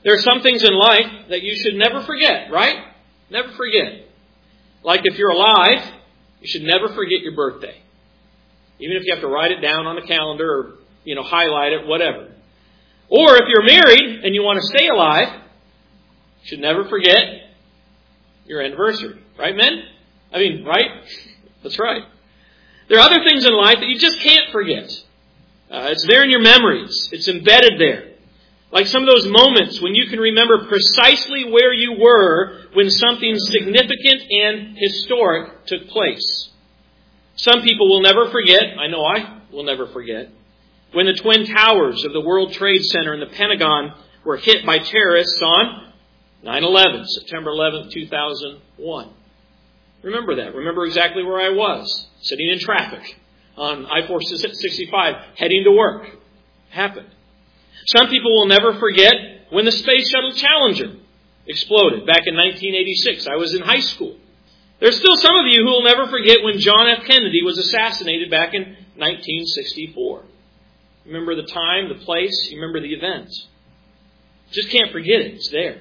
There are some things in life that you should never forget, right? Never forget. Like if you're alive, you should never forget your birthday. Even if you have to write it down on the calendar or, highlight it, whatever. Or if you're married and you want to stay alive, you should never forget your anniversary. Right, men? Right? That's right. There are other things in life that you just can't forget. It's there in your memories. It's embedded there. Like some of those moments when you can remember precisely where you were when something significant and historic took place. Some people will never forget, I know I will never forget, when the Twin Towers of the World Trade Center and the Pentagon were hit by terrorists on 9/11, September 11th, 2001. Remember that. Remember exactly where I was, sitting in traffic on I-465, heading to work. Happened. Some people will never forget when the Space Shuttle Challenger exploded back in 1986. I was in high school. There's still some of you who will never forget when John F. Kennedy was assassinated back in 1964. Remember the time, the place, you remember the event. Just can't forget it. It's there.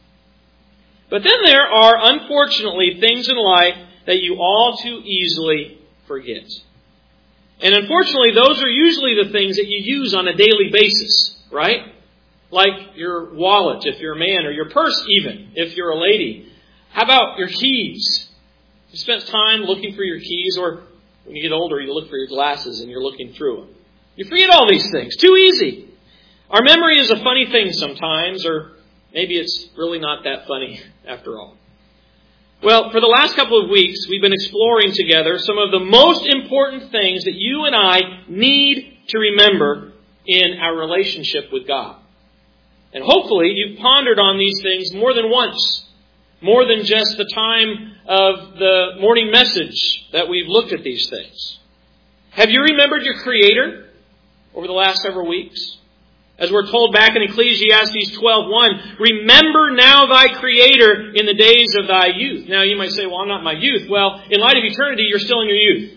But then there are, unfortunately, things in life that you all too easily forget. And unfortunately, those are usually the things that you use on a daily basis, right? Like your wallet, if you're a man, or your purse even, if you're a lady. How about your keys? You spent time looking for your keys, or when you get older, you look for your glasses and you're looking through them. You forget all these things. Too easy. Our memory is a funny thing sometimes, or maybe it's really not that funny after all. Well, for the last couple of weeks, we've been exploring together some of the most important things that you and I need to remember in our relationship with God. And hopefully you've pondered on these things more than once, more than just the time of the morning message that we've looked at these things. Have you remembered your Creator over the last several weeks? As we're told back in Ecclesiastes 12:1, remember now thy Creator in the days of thy youth. Now you might say, well, I'm not in my youth. Well, in light of eternity, you're still in your youth.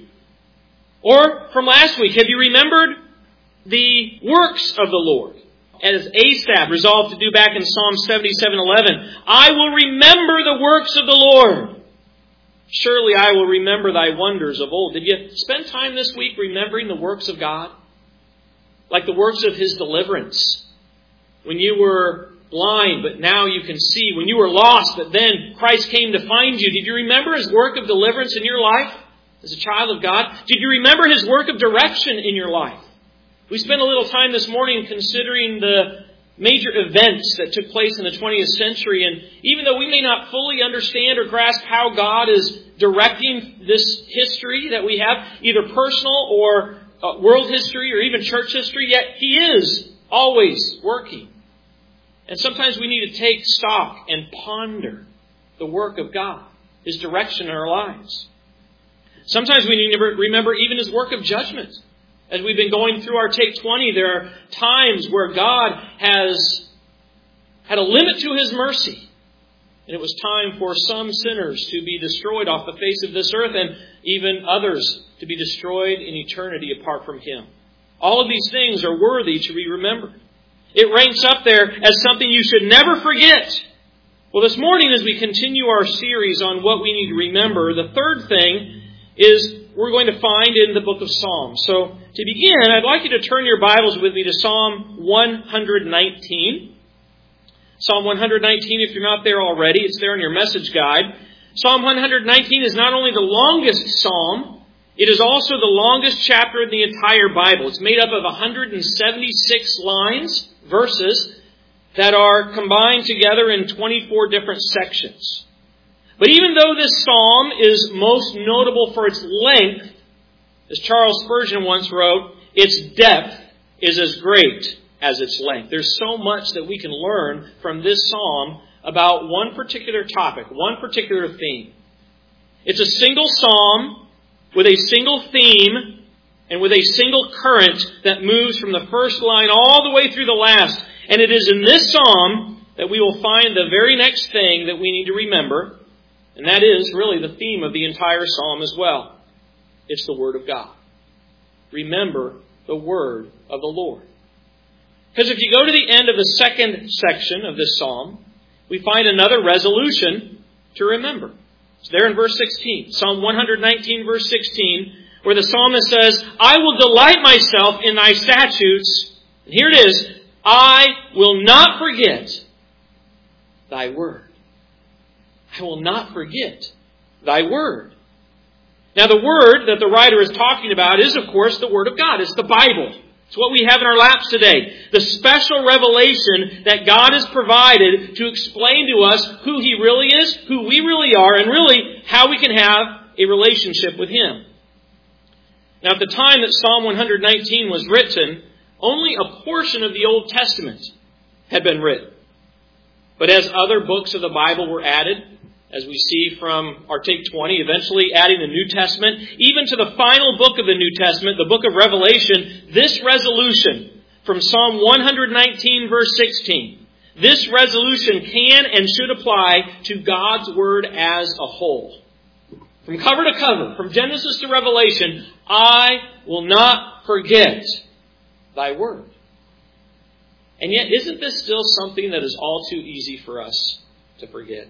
Or from last week, have you remembered the works of the Lord? As Asaph resolved to do back in Psalm 77:11, I will remember the works of the Lord. Surely I will remember thy wonders of old. Did you spend time this week remembering the works of God? Like the works of His deliverance. When you were blind, but now you can see. When you were lost, but then Christ came to find you. Did you remember His work of deliverance in your life as a child of God? Did you remember His work of direction in your life? We spent a little time this morning considering the major events that took place in the 20th century. And even though we may not fully understand or grasp how God is directing this history that we have, either personal or world history or even church history, yet He is always working. And sometimes we need to take stock and ponder the work of God, His direction in our lives. Sometimes we need to remember even His work of judgment. As we've been going through our Take 20, there are times where God has had a limit to His mercy. And it was time for some sinners to be destroyed off the face of this earth, and even others to be destroyed in eternity apart from Him. All of these things are worthy to be remembered. It ranks up there as something you should never forget. Well, this morning as we continue our series on what we need to remember, the third thing is we're going to find in the book of Psalms. So to begin, I'd like you to turn your Bibles with me to Psalm 119. Psalm 119, if you're not there already, it's there in your message guide. Psalm 119 is not only the longest psalm, it is also the longest chapter in the entire Bible. It's made up of 176 lines, verses, that are combined together in 24 different sections. But even though this psalm is most notable for its length, as Charles Spurgeon once wrote, its depth is as great as its length. There's so much that we can learn from this psalm about one particular topic, one particular theme. It's a single psalm with a single theme and with a single current that moves from the first line all the way through the last. And it is in this psalm that we will find the very next thing that we need to remember. And that is really the theme of the entire psalm as well. It's the Word of God. Remember the Word of the Lord. Because if you go to the end of the second section of this psalm, we find another resolution to remember. It's there in verse 16. Psalm 119, verse 16, where the psalmist says, I will delight myself in thy statutes. And here it is, I will not forget thy word. I will not forget thy word. Now the word that the writer is talking about is, of course, the Word of God. It's the Bible. It's what we have in our laps today. The special revelation that God has provided to explain to us who He really is, who we really are, and really how we can have a relationship with Him. Now at the time that Psalm 119 was written, only a portion of the Old Testament had been written. But as other books of the Bible were added, as we see from our Take 20, eventually adding the New Testament, even to the final book of the New Testament, the book of Revelation, this resolution from Psalm 119, verse 16, this resolution can and should apply to God's Word as a whole. From cover to cover, from Genesis to Revelation, I will not forget thy word. And yet, isn't this still something that is all too easy for us to forget?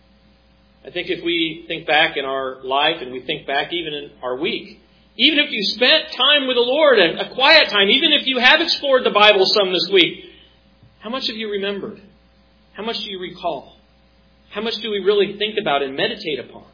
I think if we think back in our life and we think back even in our week, even if you spent time with the Lord, a quiet time, even if you have explored the Bible some this week, how much have you remembered? How much do you recall? How much do we really think about and meditate upon?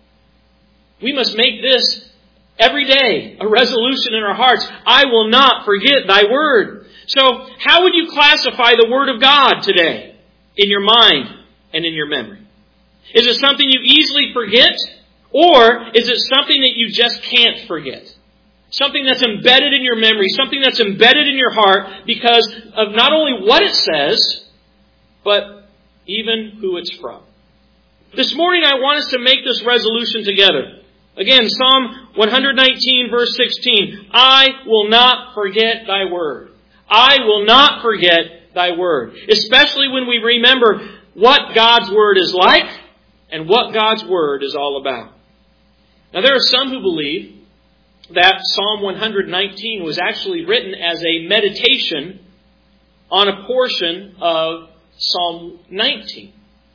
We must make this every day a resolution in our hearts. I will not forget thy word. So how would you classify the Word of God today in your mind and in your memory? Is it something you easily forget? Or is it something that you just can't forget? Something that's embedded in your memory, something that's embedded in your heart because of not only what it says, but even who it's from. This morning I want us to make this resolution together. Again, Psalm 119, verse 16. I will not forget thy word. I will not forget thy word. Especially when we remember what God's word is like and what God's word is all about. Now there are some who believe that Psalm 119 was actually written as a meditation on a portion of Psalm 19.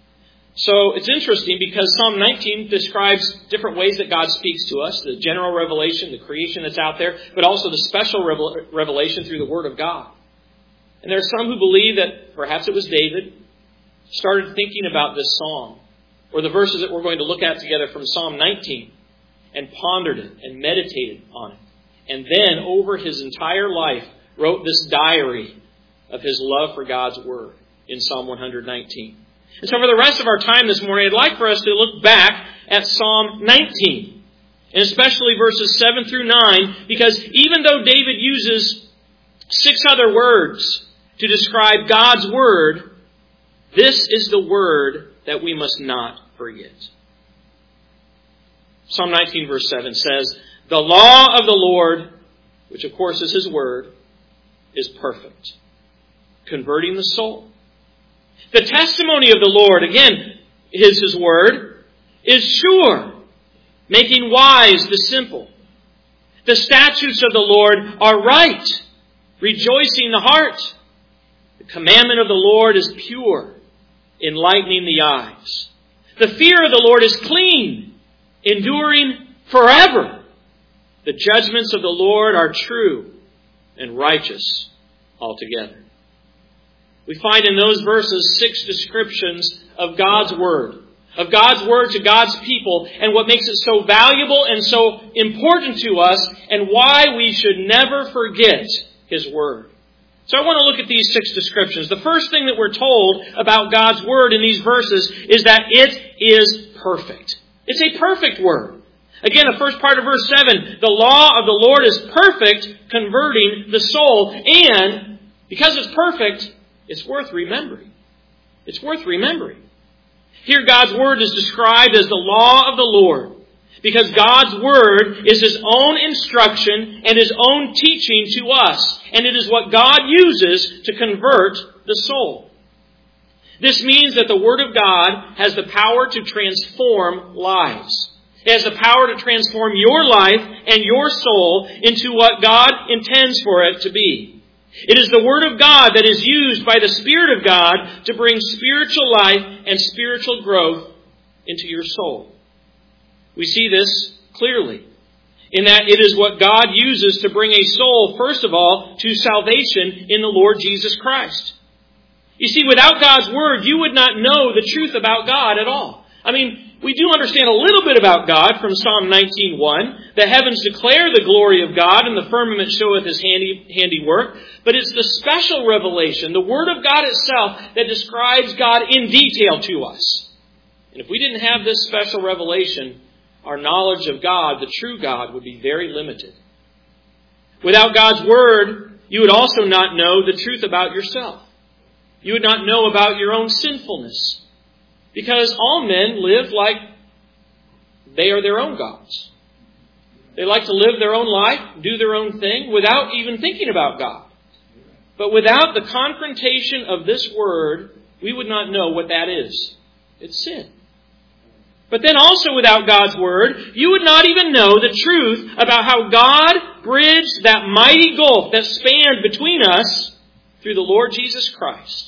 So it's interesting because Psalm 19 describes different ways that God speaks to us. The general revelation, the creation that's out there, but also the special revelation through the Word of God. And there are some who believe that perhaps it was David started thinking about this psalm or the verses that we're going to look at together from Psalm 19 and pondered it and meditated on it. And then over his entire life wrote this diary of his love for God's Word in Psalm 119. And so for the rest of our time this morning, I'd like for us to look back at Psalm 19, and especially verses 7 through 9, because even though David uses 6 other words to describe God's Word, this is the Word that we must not forget. Psalm 19, verse 7 says, the law of the Lord, which of course is His Word, is perfect, converting the soul. The testimony of the Lord, again, is His Word, is sure, making wise the simple. The statutes of the Lord are right, rejoicing the heart. The commandment of the Lord is pure, enlightening the eyes. The fear of the Lord is clean, enduring forever. The judgments of the Lord are true and righteous altogether. We find in those verses 6 descriptions of God's Word to God's people, and what makes it so valuable and so important to us, and why we should never forget His Word. So I want to look at these 6 descriptions. The first thing that we're told about God's Word in these verses is that it is perfect. It's a perfect Word. Again, the first part of verse 7, the law of the Lord is perfect, converting the soul. And because it's perfect, it's worth remembering. It's worth remembering. Here God's Word is described as the law of the Lord, because God's Word is His own instruction and His own teaching to us. And it is what God uses to convert the soul. This means that the Word of God has the power to transform lives. It has the power to transform your life and your soul into what God intends for it to be. It is the Word of God that is used by the Spirit of God to bring spiritual life and spiritual growth into your soul. We see this clearly in that it is what God uses to bring a soul, first of all, to salvation in the Lord Jesus Christ. You see, without God's Word, you would not know the truth about God at all. I mean, we do understand a little bit about God from Psalm 19:1. The heavens declare the glory of God, and the firmament showeth His handiwork. But it's the special revelation, the Word of God itself, that describes God in detail to us. And if we didn't have this special revelation, our knowledge of God, the true God, would be very limited. Without God's Word, you would also not know the truth about yourself. You would not know about your own sinfulness. Because all men live like they are their own gods. They like to live their own life, do their own thing, without even thinking about God. But without the confrontation of this Word, we would not know what that is. It's sin. But then also without God's Word, you would not even know the truth about how God bridged that mighty gulf that spanned between us through the Lord Jesus Christ.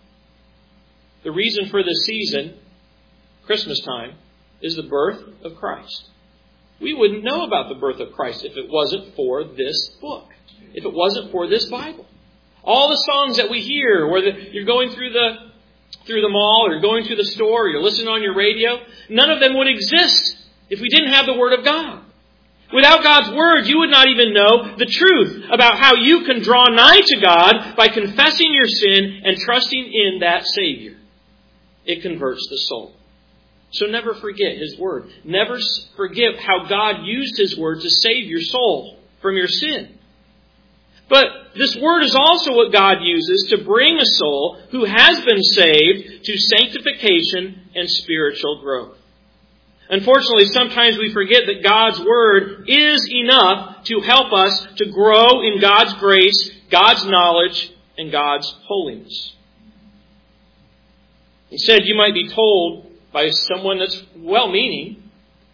The reason for this season, Christmas time, is the birth of Christ. We wouldn't know about the birth of Christ if it wasn't for this book, if it wasn't for this Bible. All the songs that we hear, whether you're going through the mall, or you're going through the store, or you're listening on your radio, none of them would exist if we didn't have the Word of God. Without God's Word, you would not even know the truth about how you can draw nigh to God by confessing your sin and trusting in that Savior. It converts the soul. So never forget His Word. Never forget how God used His Word to save your soul from your sin. But this Word is also what God uses to bring a soul who has been saved to sanctification and spiritual growth. Unfortunately, sometimes we forget that God's Word is enough to help us to grow in God's grace, God's knowledge, and God's holiness. Instead, you might be told by someone that's well-meaning,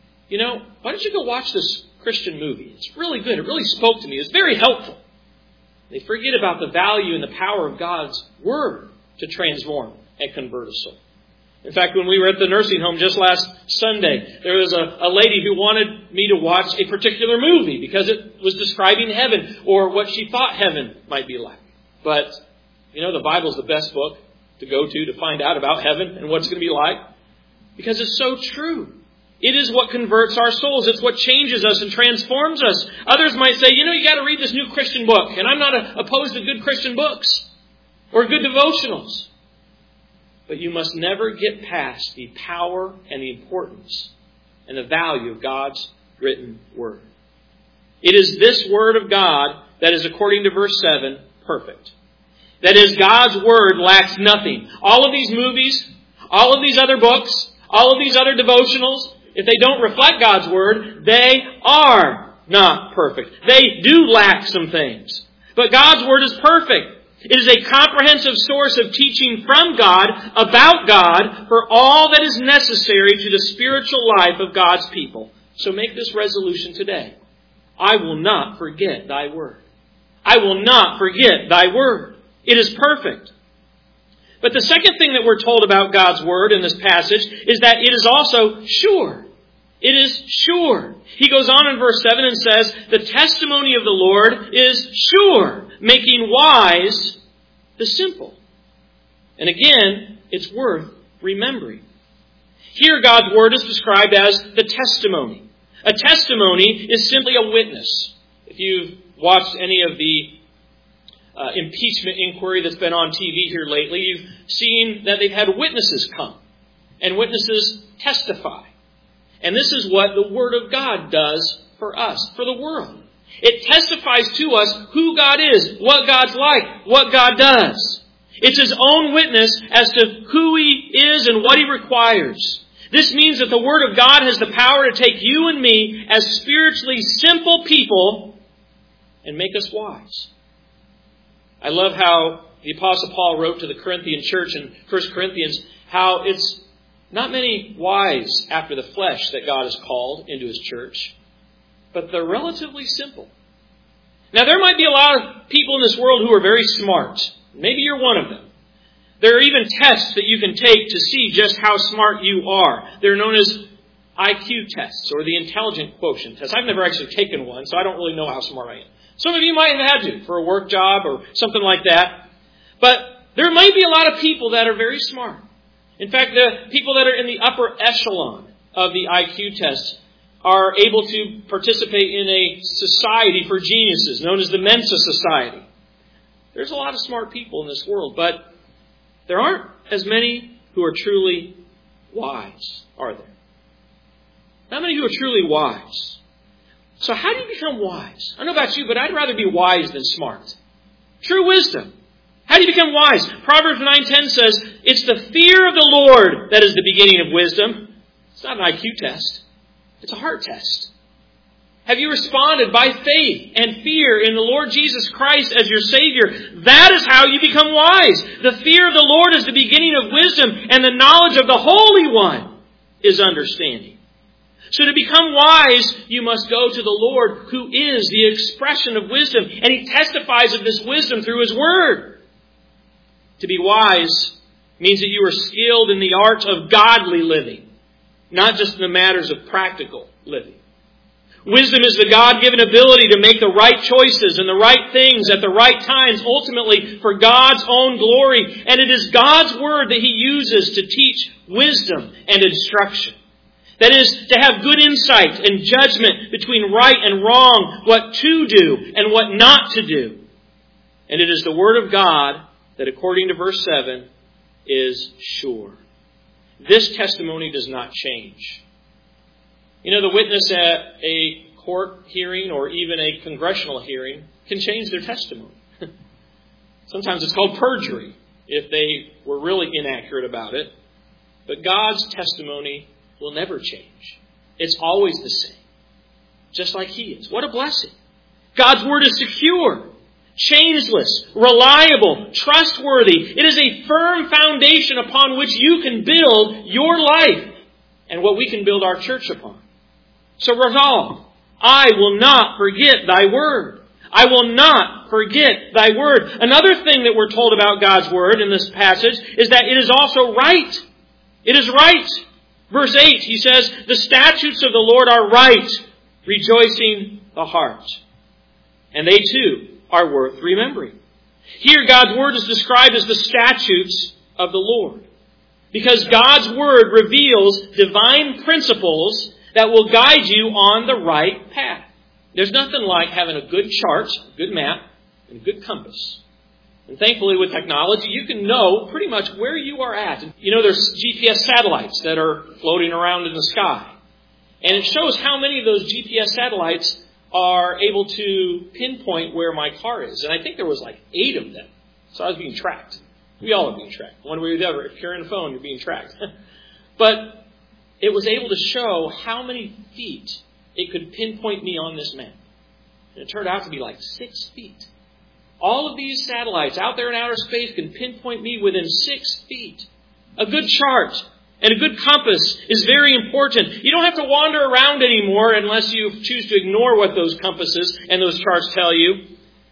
why don't you go watch this Christian movie? It's really good. It really spoke to me. It's very helpful. They forget about the value and the power of God's Word to transform and convert a soul. In fact, when we were at the nursing home just last Sunday, there was a lady who wanted me to watch a particular movie because it was describing heaven or what she thought heaven might be like. But, the Bible's the best book to go to find out about heaven and what it's going to be like. Because it's so true. It is what converts our souls. It's what changes us and transforms us. Others might say, you got to read this new Christian book. And I'm not opposed to good Christian books or good devotionals. But you must never get past the power and the importance and the value of God's written Word. It is this Word of God that is, according to verse 7, perfect. That is, God's Word lacks nothing. All of these movies, all of these other books, all of these other devotionals, if they don't reflect God's Word, they are not perfect. They do lack some things. But God's Word is perfect. It is a comprehensive source of teaching from God, about God, for all that is necessary to the spiritual life of God's people. So make this resolution today. I will not forget Thy Word. I will not forget Thy Word. It is perfect. But the second thing that we're told about God's Word in this passage is that it is also sure. It is sure. He goes on in verse 7 and says, the testimony of the Lord is sure, making wise the simple. And again, it's worth remembering. Here God's Word is described as the testimony. A testimony is simply a witness. If you've watched any of the impeachment inquiry that's been on TV here lately, you've seen that they've had witnesses come and witnesses testify. And this is what the Word of God does for us, for the world. It testifies to us who God is, what God's like, what God does. It's His own witness as to who He is and what He requires. This means that the Word of God has the power to take you and me as spiritually simple people and make us wise. I love how the Apostle Paul wrote to the Corinthian church in 1 Corinthians how it's not many wise after the flesh that God has called into His church, but they're relatively simple. Now, there might be a lot of people in this world who are very smart. Maybe you're one of them. There are even tests that you can take to see just how smart you are. They're known as IQ tests, or the intelligent quotient test. I've never actually taken one, so I don't really know how smart I am. Some of you might have had to for a work job or something like that. But there might be a lot of people that are very smart. In fact, the people that are in the upper echelon of the IQ test are able to participate in a society for geniuses known as the Mensa Society. There's a lot of smart people in this world, but there aren't as many who are truly wise, are there? Not many who are truly wise. So how do you become wise? I don't know about you, but I'd rather be wise than smart. True wisdom. How do you become wise? Proverbs 9:10 says, it's the fear of the Lord that is the beginning of wisdom. It's not an IQ test. It's a heart test. Have you responded by faith and fear in the Lord Jesus Christ as your Savior? That is how you become wise. The fear of the Lord is the beginning of wisdom, and the knowledge of the Holy One is understanding. So to become wise, you must go to the Lord, who is the expression of wisdom, and He testifies of this wisdom through His Word. To be wise means that you are skilled in the art of godly living, not just in the matters of practical living. Wisdom is the God-given ability to make the right choices and the right things at the right times, ultimately for God's own glory. And it is God's Word that He uses to teach wisdom and instruction. That is, to have good insight and judgment between right and wrong, what to do and what not to do. And it is the Word of God that, according to verse 7, is sure. This testimony does not change. You know, the witness at a court hearing or even a congressional hearing can change their testimony. Sometimes it's called perjury if they were really inaccurate about it. But God's testimony will never change. It's always the same. Just like He is. What a blessing. God's Word is secure, changeless, reliable, trustworthy. It is a firm foundation upon which you can build your life and what we can build our church upon. So resolve, I will not forget Thy Word. I will not forget Thy Word. Another thing that we're told about God's Word in this passage is that it is also right. It is right. Verse 8, he says, the statutes of the Lord are right, rejoicing the heart. And they too are worth remembering. Here God's Word is described as the statutes of the Lord, because God's Word reveals divine principles that will guide you on the right path. There's nothing like having a good chart, a good map, and a good compass. And thankfully with technology, you can know pretty much where you are at. You know, there's GPS satellites that are floating around in the sky. And it shows how many of those GPS satellites are able to pinpoint where my car is. And I think there was like 8 of them. So I was being tracked. We all are being tracked. One way or the other. If you're in a phone, you're being tracked. But it was able to show how many feet it could pinpoint me on this map. And it turned out to be like 6 feet. All of these satellites out there in outer space can pinpoint me within 6 feet. A good chart and a good compass is very important. You don't have to wander around anymore unless you choose to ignore what those compasses and those charts tell you.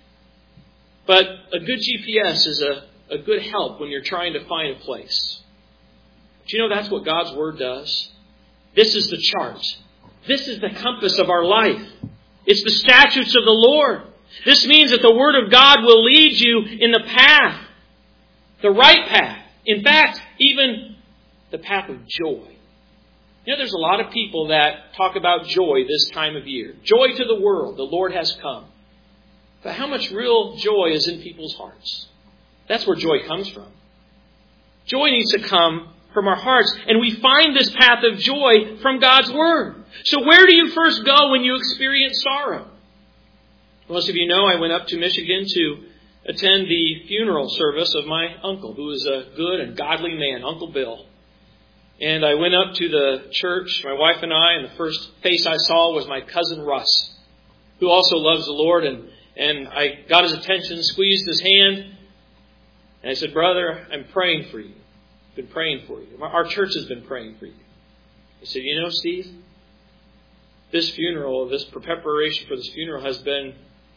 But a good GPS is a good help when you're trying to find a place. Do you know that's what God's Word does? This is the chart. This is the compass of our life. It's the statutes of the Lord. This means that the Word of God will lead you in the path, the right path. In fact, even the path of joy. You know, there's a lot of people that talk about joy this time of year. Joy to the world, the Lord has come. But how much real joy is in people's hearts? That's where joy comes from. Joy needs to come from our hearts. And we find this path of joy from God's Word. So where do you first go when you experience sorrow? Most of you know I went up to Michigan to attend the funeral service of my uncle, who is a good and godly man, Uncle Bill. And I went up to the church, my wife and I, and the first face I saw was my cousin Russ, who also loves the Lord. And I got his attention, squeezed his hand, and I said, "Brother, I'm praying for you. I've been praying for you. Our church has been praying for you." He said, "You know, Steve, this funeral, this preparation for this funeral has been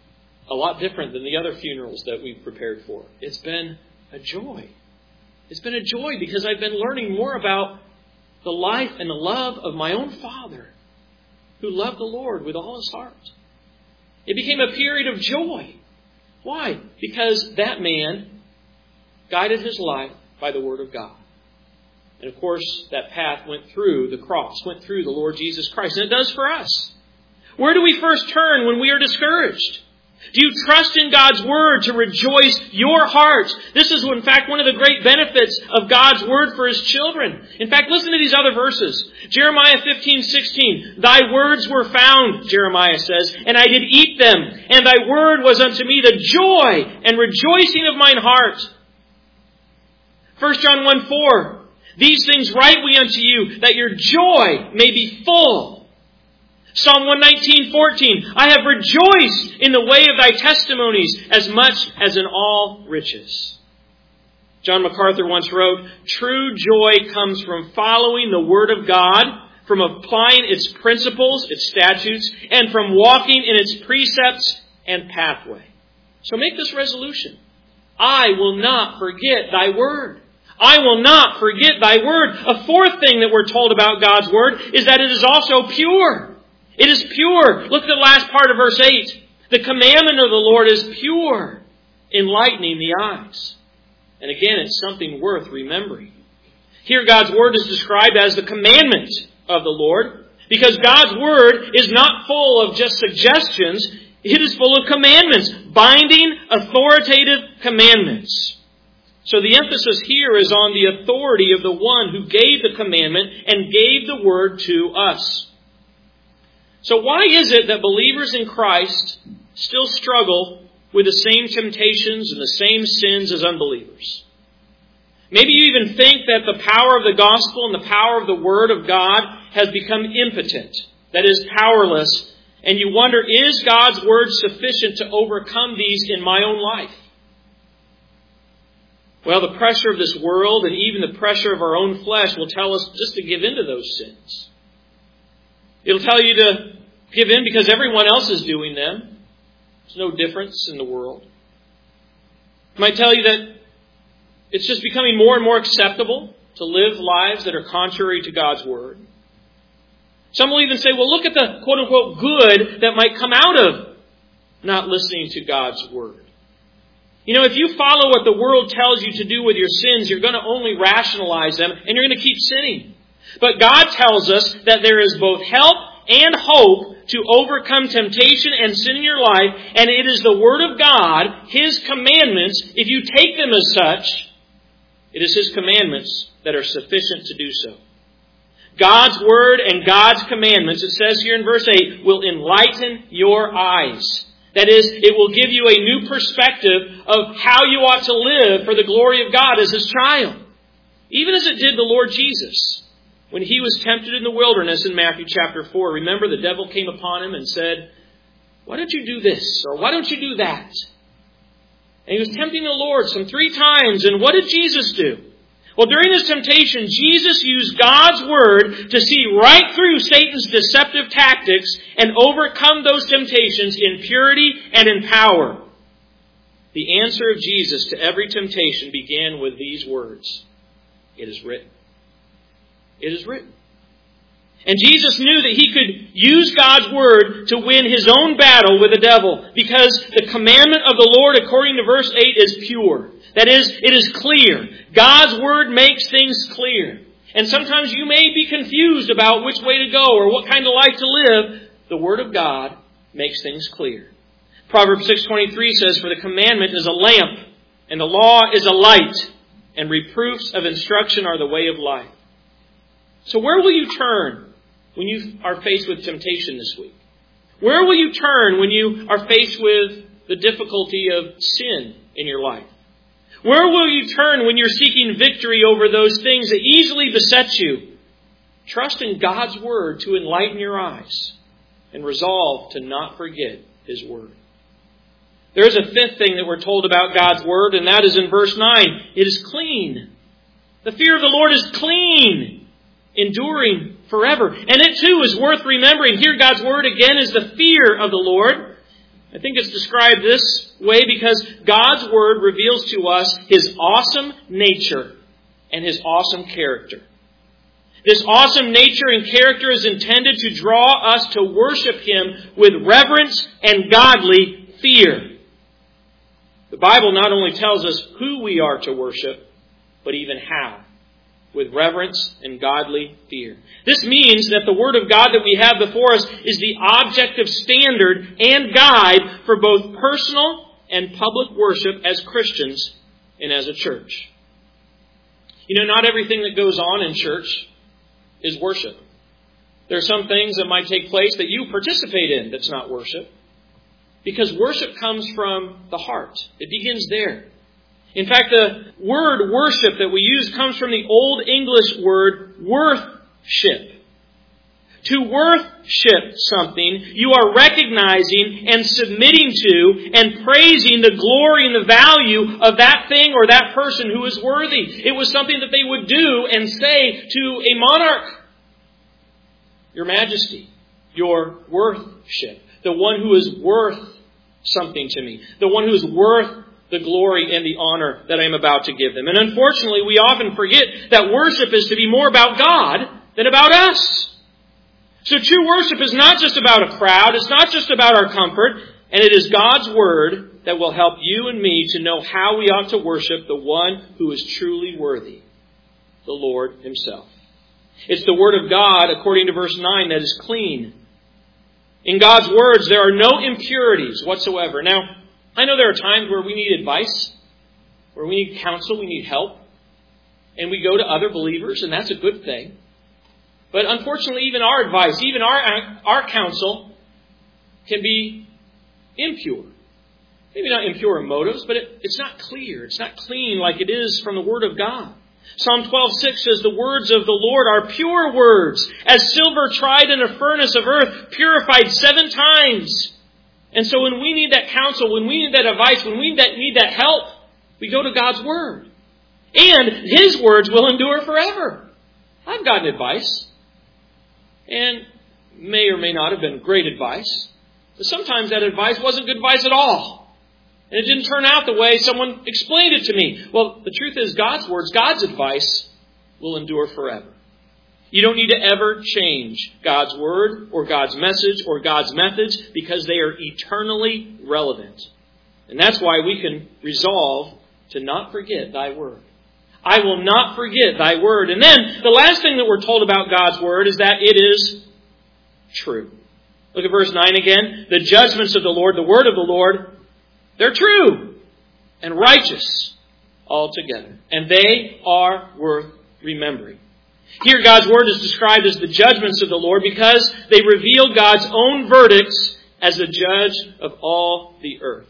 a lot different than the other funerals that we've prepared for. It's been a joy. It's been a joy because I've been learning more about the life and the love of my own father who loved the Lord with all his heart. It became a period of joy. Why? Because that man guided his life by the Word of God. And of course, that path went through the cross, went through the Lord Jesus Christ. And it does for us. Where do we first turn when we are discouraged? Do you trust in God's Word to rejoice your heart? This is, in fact, one of the great benefits of God's Word for His children. In fact, listen to these other verses. Jeremiah 15:16. Thy words were found, Jeremiah says, and I did eat them. And thy word was unto me the joy and rejoicing of mine heart. 1 John 1:4. These things write we unto you, that your joy may be full. Psalm 119:14. I have rejoiced in the way of thy testimonies as much as in all riches. John MacArthur once wrote, true joy comes from following the Word of God, from applying its principles, its statutes, and from walking in its precepts and pathway. So make this resolution. I will not forget thy word. I will not forget thy word. A fourth thing that we're told about God's word is that it is also pure. It is pure. Look at the last part of verse 8. The commandment of the Lord is pure, enlightening the eyes. And again, it's something worth remembering. Here God's word is described as the commandment of the Lord, because God's word is not full of just suggestions. It is full of commandments, binding, authoritative commandments. So the emphasis here is on the authority of the one who gave the commandment and gave the word to us. So why is it that believers in Christ still struggle with the same temptations and the same sins as unbelievers? Maybe you even think that the power of the gospel and the power of the word of God has become impotent, that is, powerless, and you wonder, is God's word sufficient to overcome these in my own life? Well, the pressure of this world and even the pressure of our own flesh will tell us just to give in to those sins. It'll tell you to give in because everyone else is doing them. There's no difference in the world. It might tell you that it's just becoming more and more acceptable to live lives that are contrary to God's word. Some will even say, well, look at the quote-unquote good that might come out of not listening to God's word. You know, if you follow what the world tells you to do with your sins, you're going to only rationalize them and you're going to keep sinning. But God tells us that there is both help and hope to overcome temptation and sin in your life, and it is the Word of God, His commandments, if you take them as such, it is His commandments that are sufficient to do so. God's Word and God's commandments, it says here in verse 8, will enlighten your eyes. That is, it will give you a new perspective of how you ought to live for the glory of God as His child. Even as it did the Lord Jesus. When He was tempted in the wilderness in Matthew chapter 4, remember the devil came upon Him and said, why don't you do this? Or why don't you do that? And He was tempting the Lord some 3 times. And what did Jesus do? Well, during His temptation, Jesus used God's Word to see right through Satan's deceptive tactics and overcome those temptations in purity and in power. The answer of Jesus to every temptation began with these words. It is written. It is written. And Jesus knew that He could use God's Word to win His own battle with the devil, because the commandment of the Lord, according to verse 8, is pure. That is, it is clear. God's Word makes things clear. And sometimes you may be confused about which way to go or what kind of life to live. The Word of God makes things clear. Proverbs 6:23 says, for the commandment is a lamp, and the law is a light, and reproofs of instruction are the way of life. So where will you turn when you are faced with temptation this week? Where will you turn when you are faced with the difficulty of sin in your life? Where will you turn when you're seeking victory over those things that easily beset you? Trust in God's Word to enlighten your eyes and resolve to not forget His Word. There is a fifth thing that we're told about God's Word, and that is in verse 9. It is clean. The fear of the Lord is clean, enduring forever. And it too is worth remembering. Here God's Word again is the fear of the Lord. I think it's described this way because God's Word reveals to us His awesome nature and His awesome character. This awesome nature and character is intended to draw us to worship Him with reverence and godly fear. The Bible not only tells us who we are to worship, but even how, with reverence and godly fear. This means that the Word of God that we have before us is the objective standard and guide for both personal and public worship as Christians and as a church. You know, not everything that goes on in church is worship. There are some things that might take place that you participate in that's not worship. Because worship comes from the heart. It begins there. In fact, the word worship that we use comes from the Old English word worthship. To worthship something, you are recognizing and submitting to and praising the glory and the value of that thing or that person who is worthy. It was something that they would do and say to a monarch. Your Majesty, your worthship. The one who is worth something to me. The one who is worth the glory and the honor that I am about to give them. And unfortunately, we often forget that worship is to be more about God than about us. So true worship is not just about a crowd. It's not just about our comfort. And it is God's Word that will help you and me to know how we ought to worship the one who is truly worthy, the Lord Himself. It's the Word of God, according to verse 9, that is clean. In God's words, there are no impurities whatsoever. Now, I know there are times where we need advice, where we need counsel, we need help, and we go to other believers, and that's a good thing. But unfortunately, even our advice, even our counsel can be impure. Maybe not impure in motives, but it's not clear. It's not clean like it is from the Word of God. Psalm 12:6 says, the words of the Lord are pure words, as silver tried in a furnace of earth, purified 7 times. And so when we need that counsel, when we need that advice, when we need that help, we go to God's Word. And His words will endure forever. I've gotten advice. And may or may not have been great advice. But sometimes that advice wasn't good advice at all. And it didn't turn out the way someone explained it to me. Well, the truth is God's words, God's advice will endure forever. You don't need to ever change God's Word or God's message or God's methods because they are eternally relevant. And that's why we can resolve to not forget Thy Word. I will not forget Thy Word. And then the last thing that we're told about God's Word is that it is true. Look at verse 9 again. The judgments of the Lord, the Word of the Lord, they're true and righteous altogether. And they are worth remembering. Here God's Word is described as the judgments of the Lord because they reveal God's own verdicts as the judge of all the earth.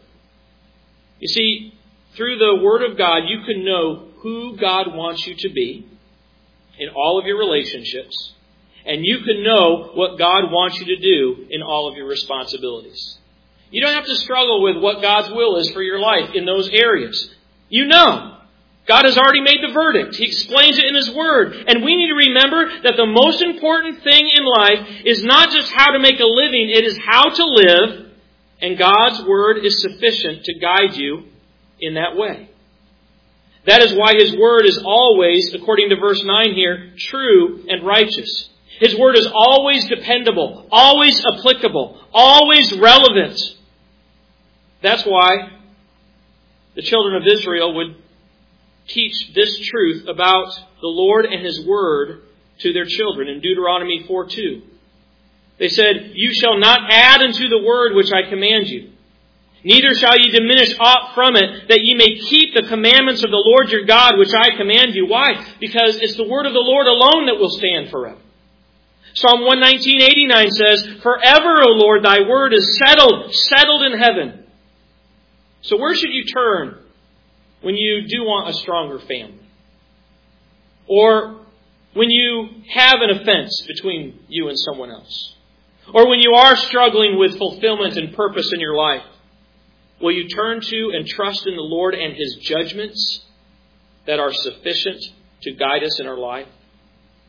You see, through the Word of God, you can know who God wants you to be in all of your relationships. And you can know what God wants you to do in all of your responsibilities. You don't have to struggle with what God's will is for your life in those areas. You know. God has already made the verdict. He explains it in His Word. And we need to remember that the most important thing in life is not just how to make a living, it is how to live. And God's Word is sufficient to guide you in that way. That is why His Word is always, according to verse 9 here, true and righteous. His Word is always dependable, always applicable, always relevant. That's why the children of Israel would teach this truth about the Lord and His Word to their children in Deuteronomy 4:2. They said, you shall not add unto the word which I command you. Neither shall ye diminish aught from it, that ye may keep the commandments of the Lord your God, which I command you. Why? Because it's the word of the Lord alone that will stand forever. Psalm 119:89 says, forever, O Lord, thy word is settled in heaven. So where should you turn when you do want a stronger family? Or when you have an offense between you and someone else? Or when you are struggling with fulfillment and purpose in your life? Will you turn to and trust in the Lord and His judgments that are sufficient to guide us in our life?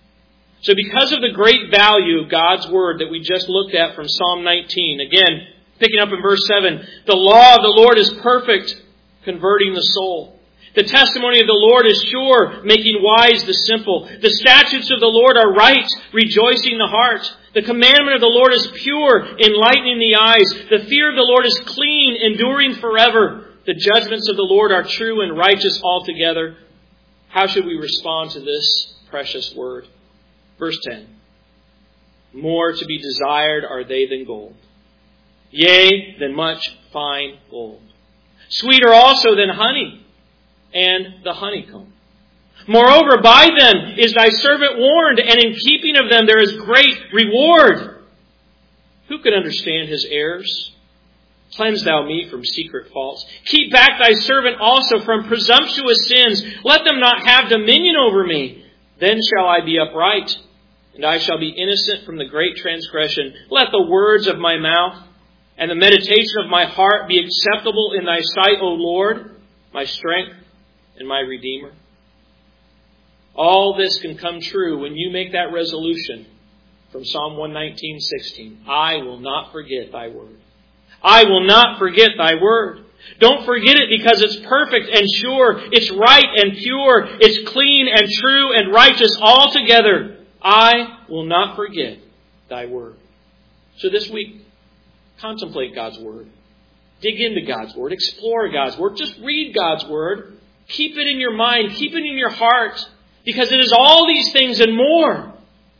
So because of the great value of God's Word that we just looked at from Psalm 19, again, Picking up in verse 7, the law of the Lord is perfect, converting the soul. The testimony of the Lord is sure, making wise the simple. The statutes of the Lord are right, rejoicing the heart. The commandment of the Lord is pure, enlightening the eyes. The fear of the Lord is clean, enduring forever. The judgments of the Lord are true and righteous altogether. How should we respond to this precious word? Verse 10. More to be desired are they than gold, yea, than much fine gold. Sweeter also than honey and the honeycomb. Moreover, by them is thy servant warned, and in keeping of them there is great reward. Who could understand his errors? Cleanse thou me from secret faults. Keep back thy servant also from presumptuous sins. Let them not have dominion over me. Then shall I be upright, and I shall be innocent from the great transgression. Let the words of my mouth and the meditation of my heart be acceptable in thy sight, O Lord, my strength and my Redeemer. All this can come true when you make that resolution from Psalm 119:16. I will not forget thy word. I will not forget thy word. Don't forget it because it's perfect and sure. It's right and pure. It's clean and true and righteous altogether. I will not forget thy word. So this week, contemplate God's word. Dig into God's word. Explore God's word. Just read God's word. Keep it in your mind. Keep it in your heart. Because it is all these things and more.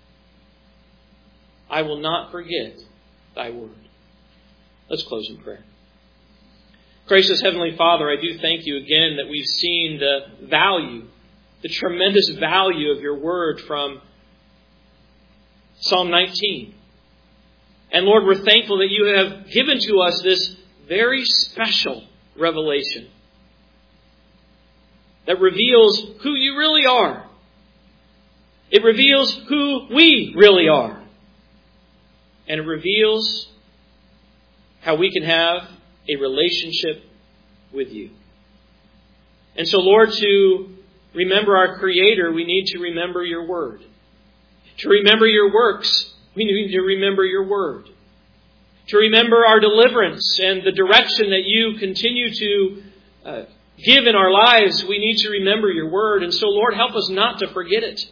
I will not forget thy word. Let's close in prayer. Gracious Heavenly Father, I do thank you again that we've seen the value, the tremendous value of your word from Psalm 19. And Lord, we're thankful that you have given to us this very special revelation that reveals who you really are. It reveals who we really are. And it reveals how we can have a relationship with you. And so, Lord, to remember our Creator, we need to remember your word. To remember your works, we need to remember your word. To remember our deliverance and the direction that you continue to give in our lives, we need to remember your word. And so, Lord, help us not to forget it.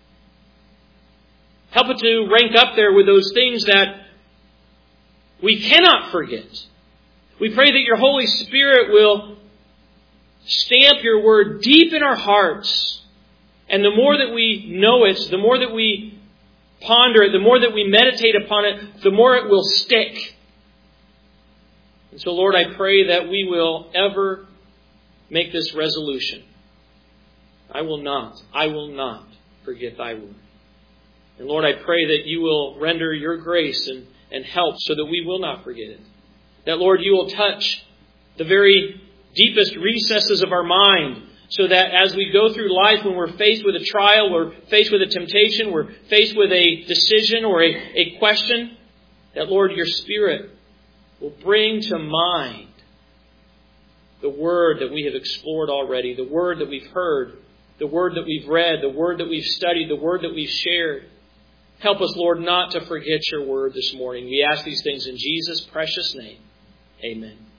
Help it to rank up there with those things that we cannot forget. We pray that your Holy Spirit will stamp your word deep in our hearts. And the more that we know it, the more that we ponder it, the more that we meditate upon it, the more it will stick. And so, Lord, I pray that we will ever make this resolution. I will not forget thy word. And Lord, I pray that you will render your grace and help so that we will not forget it. That, Lord, you will touch the very deepest recesses of our mind so that as we go through life, when we're faced with a trial, we're faced with a temptation, we're faced with a decision or a question, that, Lord, your Spirit will bring to mind the word that we have explored already, the word that we've heard, the word that we've read, the word that we've studied, the word that we've shared. Help us, Lord, not to forget your word this morning. We ask these things in Jesus' precious name. Amen.